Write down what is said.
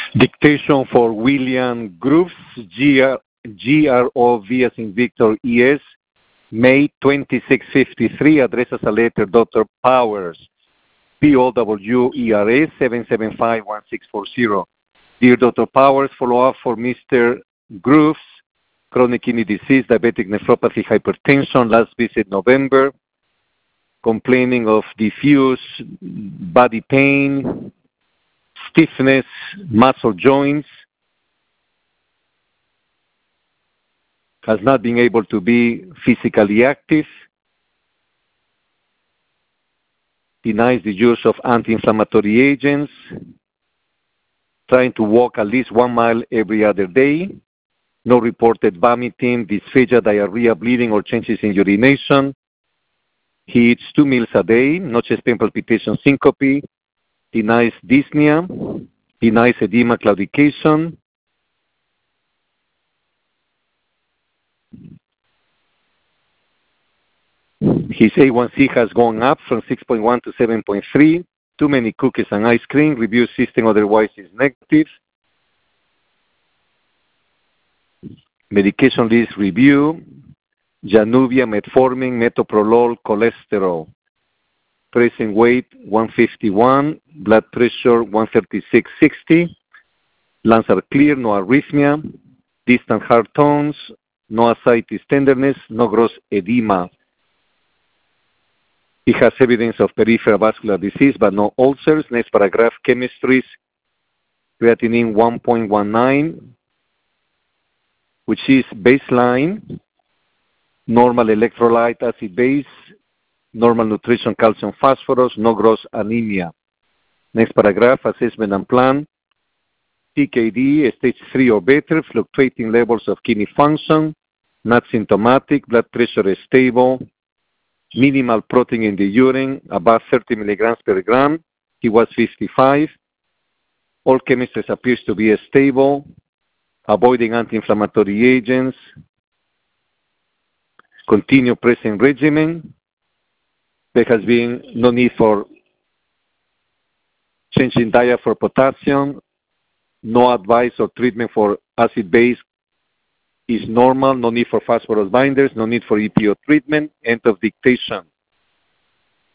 Dictation for William Groves, GROV as in Victor ES, May 2653, addresses a letter Dr. Powers, POWERS 7751640. Dear Dr. Powers, follow-up for Mr. Groves, chronic kidney disease, diabetic nephropathy, hypertension, last visit November, complaining of diffuse body pain, stiffness, muscle joints, has not been able to be physically active, denies the use of anti-inflammatory agents, trying to walk at least 1 mile every other day, no reported vomiting, dysphagia, diarrhea, bleeding, or changes in urination. He eats 2 meals a day, no chest pain, palpitation, syncope, denies dyspnea, denies edema, claudication. His A1C has gone up from 6.1 to 7.3. Too many cookies and ice cream. Review system otherwise is negative. Medication list review. Januvia, metformin, metoprolol, cholesterol. Present weight 151. Blood pressure 136/60. Lungs are clear, no arrhythmia. Distant heart tones. No ascites tenderness. No gross edema. He has evidence of peripheral vascular disease, but no ulcers. Next paragraph, chemistries. Creatinine 1.19, which is baseline. Normal electrolyte, acid base. Normal nutrition, calcium, phosphorus. No gross anemia. Next paragraph, assessment and plan. CKD, stage 3 or better. Fluctuating levels of kidney function. Not symptomatic. Blood pressure is stable. Minimal protein in the urine, above 30 milligrams per gram. He was 55. All chemistries appears to be stable. Avoiding anti-inflammatory agents. Continue present regimen. There has been no need for changing diet for potassium. No advice or treatment for acid base is normal. No need for phosphorus binders. No need for EPO treatment. End of dictation.